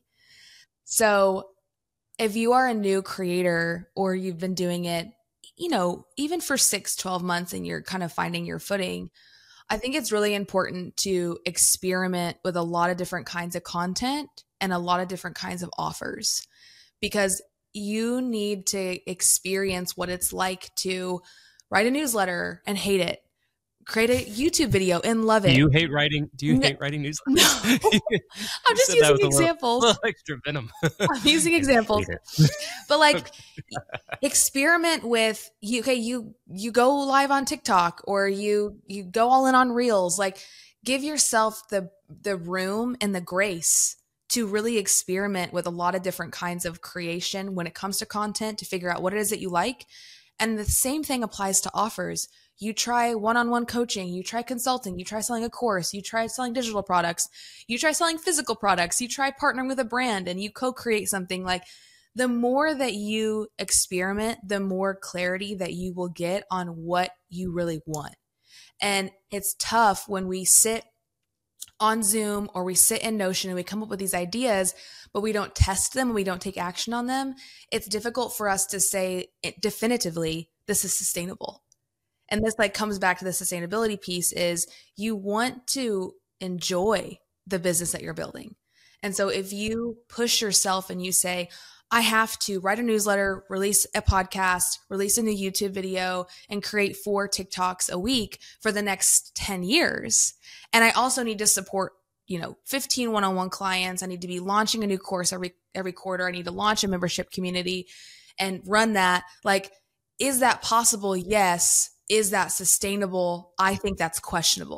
S2: So if you are a new creator or you've been doing it, you know, even for six, twelve months and you're kind of finding your footing, I think it's really important to experiment with a lot of different kinds of content and a lot of different kinds of offers because you need to experience what it's like to write a newsletter and hate it. Create a YouTube video and love it.
S1: Do you hate writing? Do you no, hate writing newsletters?
S2: No. I'm just using examples.
S1: A little, little extra venom.
S2: I'm using examples. But like experiment with you. Okay, you you go live on TikTok or you you go all in on Reels. Like give yourself the the room and the grace to really experiment with a lot of different kinds of creation when it comes to content to figure out what it is that you like. And the same thing applies to offers. You try one-on-one coaching, you try consulting, you try selling a course, you try selling digital products, you try selling physical products, you try partnering with a brand and you co-create something. Like the more that you experiment, the more clarity that you will get on what you really want. And it's tough when we sit on Zoom or we sit in Notion and we come up with these ideas, but we don't test them and we don't take action on them. It's difficult for us to say it definitively, this is sustainable. And this like comes back to the sustainability piece is you want to enjoy the business that you're building. And so if you push yourself and you say, I have to write a newsletter, release a podcast, release a new YouTube video, and create four TikToks a week for the next ten years. And I also need to support, you know, fifteen one-on-one clients. I need to be launching a new course every, every quarter. I need to launch a membership community and run that. Like, is that possible? Yes. Is that sustainable? I think that's questionable.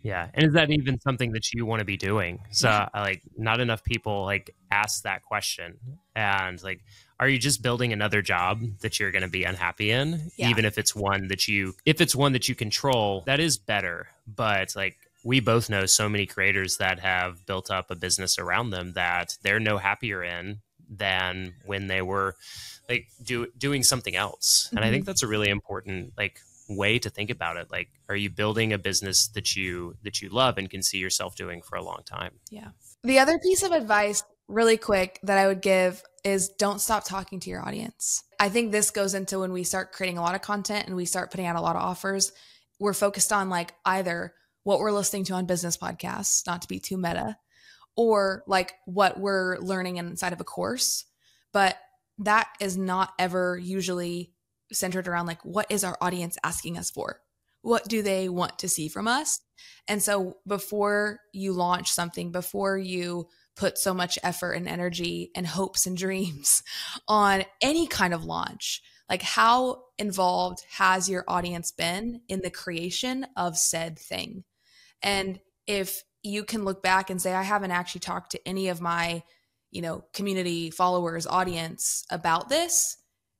S1: Yeah. And is that even something that you want to be doing? So
S2: Yeah.
S1: like not enough people like ask that question. And like, are you just building another job that you're going to be unhappy in?
S2: Yeah.
S1: Even if it's one that you, if it's one that you control, that is better. But like, we both know so many creators that have built up a business around them that they're no happier in than when they were like do, doing something else. And
S2: Mm-hmm.
S1: I think that's a really important like way to think about it. Like, are you building a business that you that you love and can see yourself doing for a long time?
S2: Yeah. The other piece of advice really quick that I would give is don't stop talking to your audience. I think this goes into when we start creating a lot of content and we start putting out a lot of offers, we're focused on like either what we're listening to on business podcasts, not to be too meta, or like what we're learning inside of a course. But that is not ever usually centered around like, what is our audience asking us for? What do they want to see from us? And so before you launch something, before you put so much effort and energy and hopes and dreams on any kind of launch, like how involved has your audience been in the creation of said thing? And if you can look back and say, I haven't actually talked to any of my, you know, community followers, audience about this,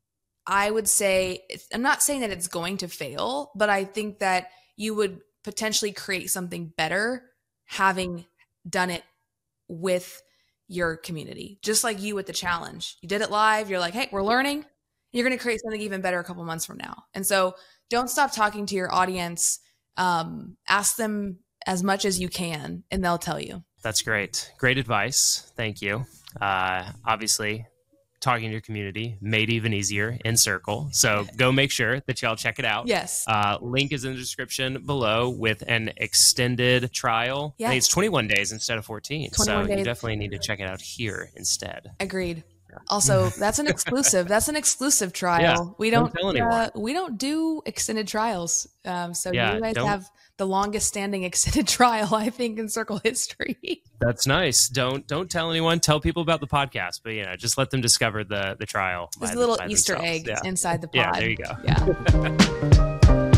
S2: I would say, I'm not saying that it's going to fail, but I think that you would potentially create something better having done it with your community. Just like you with the challenge. You did it live. You're like, hey, we're learning. You're going to create something even better a couple months from now. And so don't stop talking to your audience. Um, ask them as much as you can, and they'll tell you.
S1: That's great. Great advice. Thank you. Uh, obviously, talking to your community made even easier in Circle. So go make sure that y'all check it out.
S2: Yes.
S1: Uh, link is in the description below with an extended trial.
S2: Yes.
S1: I think it's twenty-one days instead of fourteen. So
S2: twenty-one days.
S1: You definitely need to check it out here instead.
S2: Agreed. Also, that's an exclusive. That's an exclusive trial.
S1: Yeah,
S2: we don't,
S1: don't tell anyone.
S2: uh, we don't do extended trials. Um, so
S1: Yeah,
S2: you guys
S1: don't-
S2: have the longest standing extended trial, I think, in Circle history.
S1: That's nice. Don't don't tell anyone. Tell people about the podcast, but you know, just let them discover the the trial.
S2: There's
S1: by
S2: a little
S1: by
S2: Easter
S1: themselves.
S2: egg
S1: Yeah.
S2: inside the pod.
S1: Yeah, there you go.
S2: Yeah.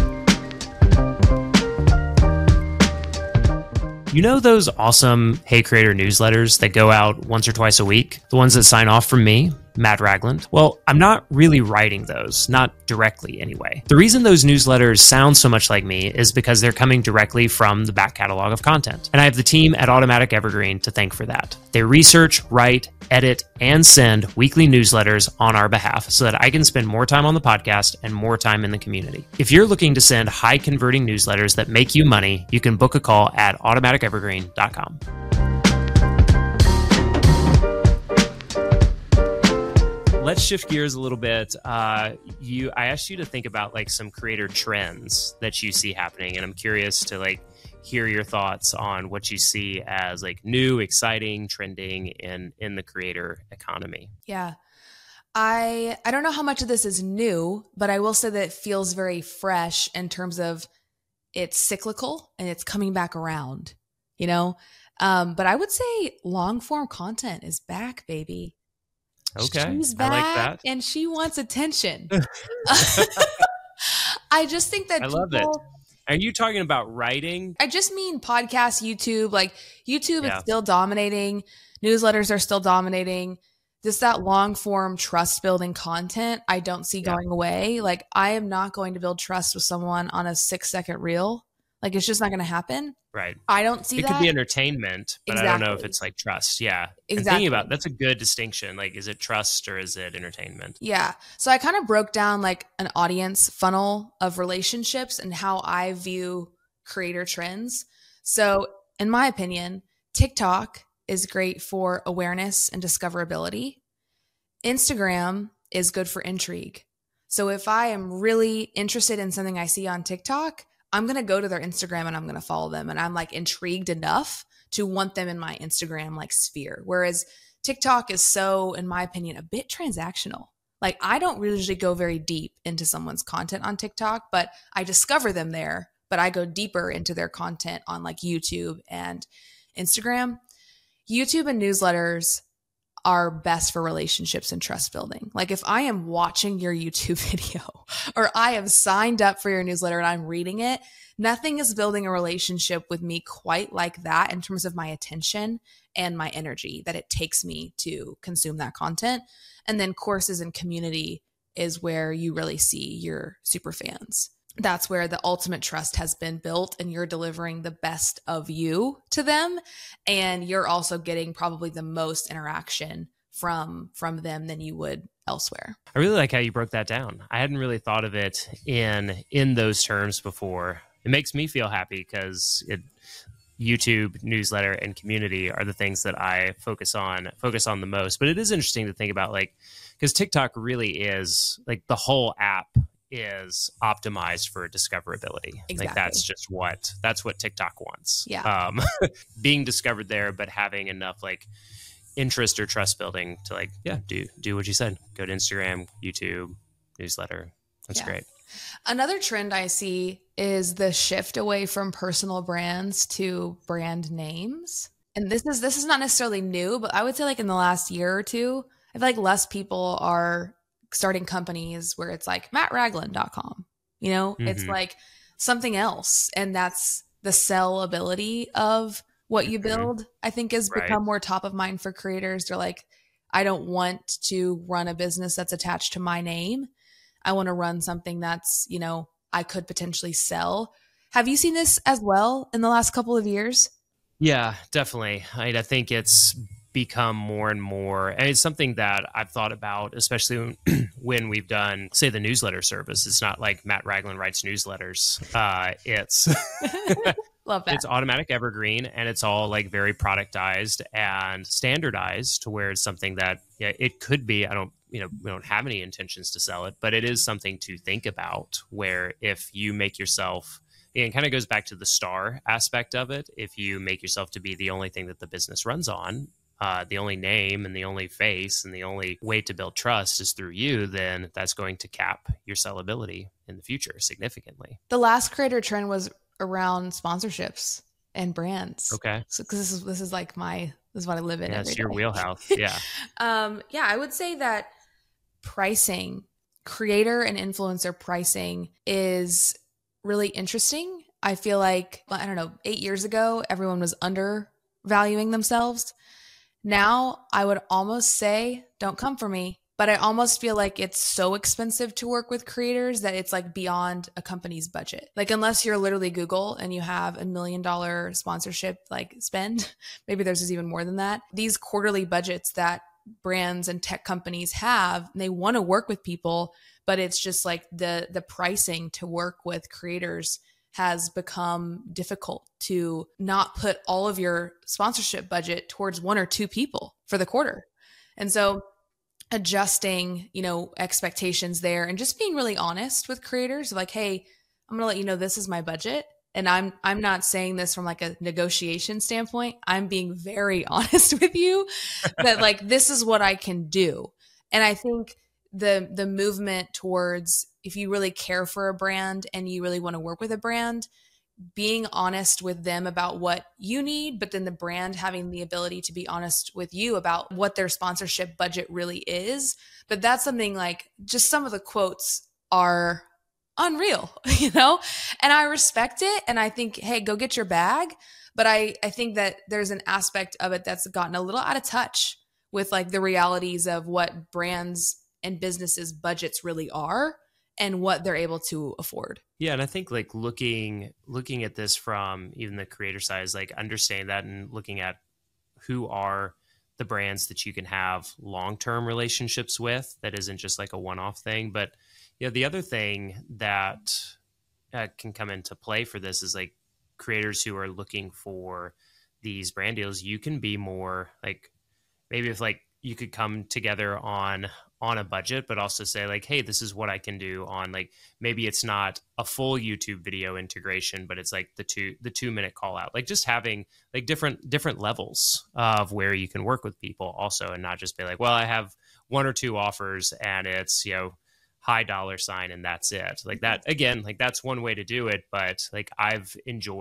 S1: You know those awesome Hey Creator newsletters that go out once or twice a week? The ones that sign off from me, Matt Ragland? Well, I'm not really writing those, not directly anyway. The reason those newsletters sound so much like me is because they're coming directly from the back catalog of content. And I have the team at Automatic Evergreen to thank for that. They research, write, edit, and send weekly newsletters on our behalf so that I can spend more time on the podcast and more time in the community. If you're looking to send high converting newsletters that make you money, you can book a call at automatic evergreen dot com. Let's shift gears a little bit. Uh, you, I asked you to think about like some creator trends that you see happening, and I'm curious to like hear your thoughts on what you see as like new, exciting, trending in in the creator economy.
S2: Yeah. I I don't know how much of this is new, but I will say that it feels very fresh in terms of it's cyclical and it's coming back around, you know? Um, but I would say long form content is back, baby.
S1: Okay.
S2: She's
S1: I
S2: back
S1: like that.
S2: and she wants attention. I just think that
S1: I
S2: people,
S1: love it. Are you talking about writing?
S2: I just mean podcast, YouTube, like YouTube
S1: Yeah.
S2: is still dominating. Newsletters are still dominating. Just that long form trust building content, I don't see
S1: Yeah.
S2: going away. Like I am not going to build trust with someone on a six second reel. Like it's just not going to happen.
S1: Right.
S2: I don't see
S1: It
S2: that.
S1: could be entertainment, but I don't know if
S2: Exactly.
S1: it's like trust. Yeah. And
S2: Exactly.
S1: thinking about that's a good distinction. Like, is it trust or is it entertainment?
S2: Yeah. So I kind of broke down like an audience funnel of relationships and how I view creator trends. So, in my opinion, TikTok is great for awareness and discoverability. Instagram is good for intrigue. So, if I am really interested in something I see on TikTok, I'm going to go to their Instagram and I'm going to follow them. And I'm like intrigued enough to want them in my Instagram like sphere. Whereas TikTok is so, in my opinion, a bit transactional. Like I don't usually go very deep into someone's content on TikTok, but I discover them there, but I go deeper into their content on like YouTube and Instagram. YouTube and newsletters are best for relationships and trust building. Like if I am watching your YouTube video or I have signed up for your newsletter and I'm reading it, nothing is building a relationship with me quite like that in terms of my attention and my energy that it takes me to consume that content. And then courses and community is where you really see your super fans. That's where the ultimate trust has been built and you're delivering the best of you to them. And you're also getting probably the most interaction from, from them than you would elsewhere.
S1: I really like how you broke that down. I hadn't really thought of it in, in those terms before. It makes me feel happy because it, YouTube, newsletter, and community are the things that I focus on, focus on the most. But it is interesting to think about, like, because TikTok really is like the whole app is optimized for discoverability.
S2: Exactly.
S1: Like that's just what, that's what TikTok wants.
S2: Yeah.
S1: Um, being discovered there, but having enough like interest or trust building to like, yeah, do, do what you said. Go to Instagram, YouTube, newsletter. That's
S2: yeah.
S1: great.
S2: Another trend I see is the shift away from personal brands to brand names. And this is, this is not necessarily new, but I would say like in the last year or two, I feel like less people are starting companies where it's like matt ragland dot com, you know, mm-hmm. It's like something else. And that's the sellability of what you build, mm-hmm. I think has right. become more top of mind for creators. They're like, I don't want to run a business that's attached to my name. I want to run something that's, you know, I could potentially sell. Have you seen this as well in the last couple of years?
S1: Yeah, definitely. I, I think it's become more and more, and it's something that I've thought about, especially when, when we've done, say, the newsletter service. It's not like Matt Ragland writes newsletters. Uh, it's
S2: love that.
S1: It's automatic evergreen, and it's all like very productized and standardized to where it's something that yeah, it could be. I don't, you know, we don't have any intentions to sell it, but it is something to think about. Where if you make yourself, and it kind of goes back to the star aspect of it. If you make yourself to be the only thing that the business runs on, Uh, the only name and the only face and the only way to build trust is through you, then that's going to cap your sellability in the future significantly.
S2: The last creator trend was around sponsorships and brands.
S1: Okay.
S2: So, because this is this is like my this is what I live in.
S1: Yeah,
S2: every
S1: it's your
S2: day.
S1: wheelhouse. Yeah.
S2: um, yeah, I would say that pricing, creator and influencer pricing, is really interesting. I feel like I don't know, eight years ago, everyone was undervaluing themselves. Now, I would almost say, don't come for me, but I almost feel like it's so expensive to work with creators that it's like beyond a company's budget. Like unless you're literally Google and you have a million dollar sponsorship like spend, maybe there's just even more than that. These quarterly budgets that brands and tech companies have, they want to work with people, but it's just like the the pricing to work with creators has become difficult to not put all of your sponsorship budget towards one or two people for the quarter. And so adjusting, you know, expectations there and just being really honest with creators, like, hey, I'm going to let you know this is my budget. And I'm I'm not saying this from like a negotiation standpoint. I'm being very honest with you that like this is what I can do. And I think the the movement towards, if you really care for a brand and you really want to work with a brand, being honest with them about what you need, but then the brand having the ability to be honest with you about what their sponsorship budget really is. But that's something like just some of the quotes are unreal, you know, and I respect it. And I think, hey, go get your bag. But I, I think that there's an aspect of it that's gotten a little out of touch with like the realities of what brands and businesses budgets really are and what they're able to afford.
S1: Yeah. And I think like looking, looking at this from even the creator side is like understanding that and looking at who are the brands that you can have long-term relationships with. That isn't just like a one-off thing. But you know, the other thing that uh, can come into play for this is like creators who are looking for these brand deals. You can be more like, maybe if like you could come together on on a budget, but also say like, hey, this is what I can do on like, maybe it's not a full YouTube video integration, but it's like the two, the two minute call out, like just having like different, different levels of where you can work with people also, and not just be like, well, I have one or two offers and it's, you know, high dollar sign and that's it. Like that, again, like that's one way to do it. But like I've enjoyed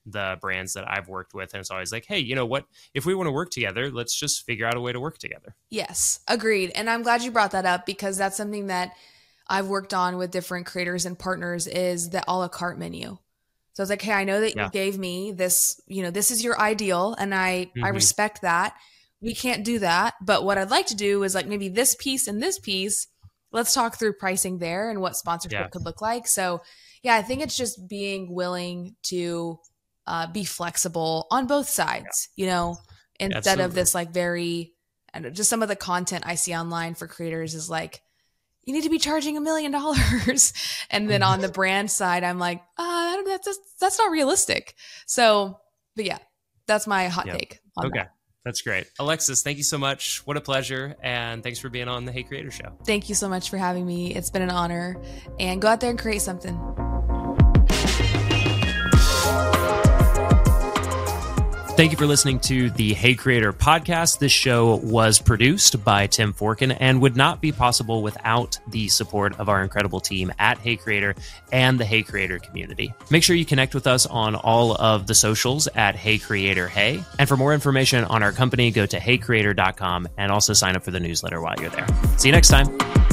S1: the brands that I've worked with. And it's always like, hey, you know what? If we want to work together, let's just figure out a way to work together.
S2: Yes, agreed. And I'm glad you brought that up because that's something that I've worked on with different creators and partners is the a la carte menu. So it's like, hey, I know that yeah. you gave me this, you know, this is your ideal and I, mm-hmm. I respect that. We can't do that. But what I'd like to do is like maybe this piece and this piece, let's talk through pricing there and what sponsorship yeah. could look like. So yeah, I think it's just being willing to uh, be flexible on both sides, yeah. you know, instead yeah, of this like very, and just some of the content I see online for creators is like, you need to be charging a million dollars. And then on the brand side, I'm like, uh, that's, just, that's not realistic. So, but yeah, that's my hot yep. take. On
S1: okay.
S2: That.
S1: That's great. Alexis, thank you so much. What a pleasure. And thanks for being on the Hey Creator Show.
S2: Thank you so much for having me. It's been an honor. And go out there and create something.
S1: Thank you for listening to the Hey Creator podcast. This show was produced by Tim Forkin and would not be possible without the support of our incredible team at Hey Creator and the Hey Creator community. Make sure you connect with us on all of the socials at Hey Creator Hey. And for more information on our company, go to hey creator dot com and also sign up for the newsletter while you're there. See you next time.